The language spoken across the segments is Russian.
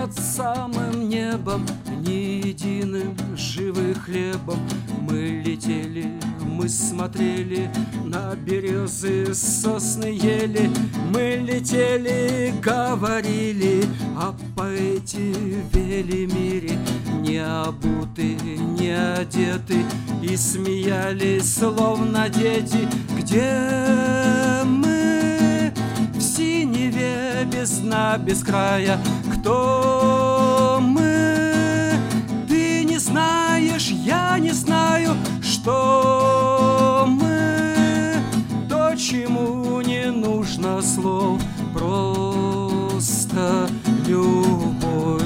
под самым небом, ни единым живым хлебом. Мы летели, мы смотрели на березы, сосны ели. Мы летели, говорили о поэте Велимире. Не обуты, не одеты, и смеялись, словно дети. Где мы? В синеве, без дна, без края. Кто мы? Ты не знаешь, я не знаю, что мы. То, чему не нужно слов, просто любовь.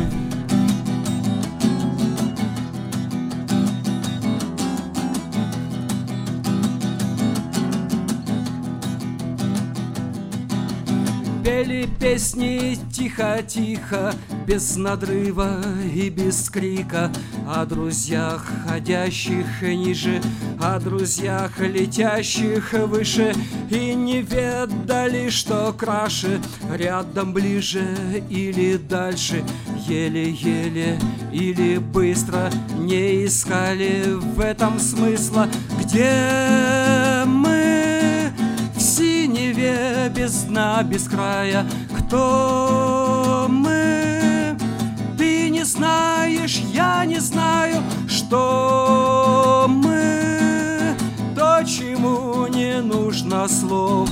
Пели песни тихо-тихо, без надрыва и без крика, о друзьях, ходящих ниже, о друзьях, летящих выше. И не ведали, что краше, рядом, ближе или дальше. Еле-еле или быстро, не искали в этом смысла. Где мы? В синеве, без дна, без края. Кто мы? Ты не знаешь, я не знаю, что мы. То, чему не нужно слов,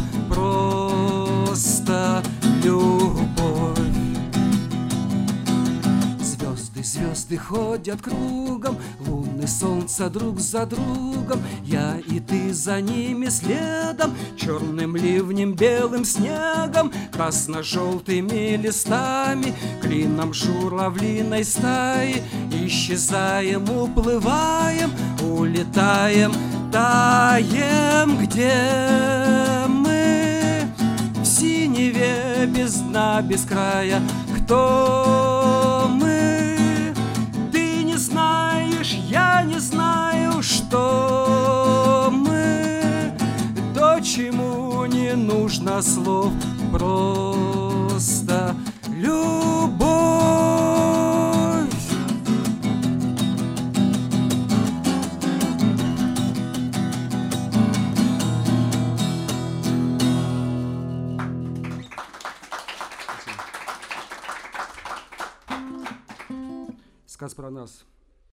просто любовь. Звезды ходят кругом, луны, солнца друг за другом. Я и ты за ними следом, черным ливнем, белым снегом, красно-желтыми листами, клином журавлиной стаи. Исчезаем, уплываем, улетаем, таем. Где мы? В синеве, без дна, без края. Кто мы? Я не знаю, что мы. То, чему не нужно слов, просто любовь. Сказ про нас.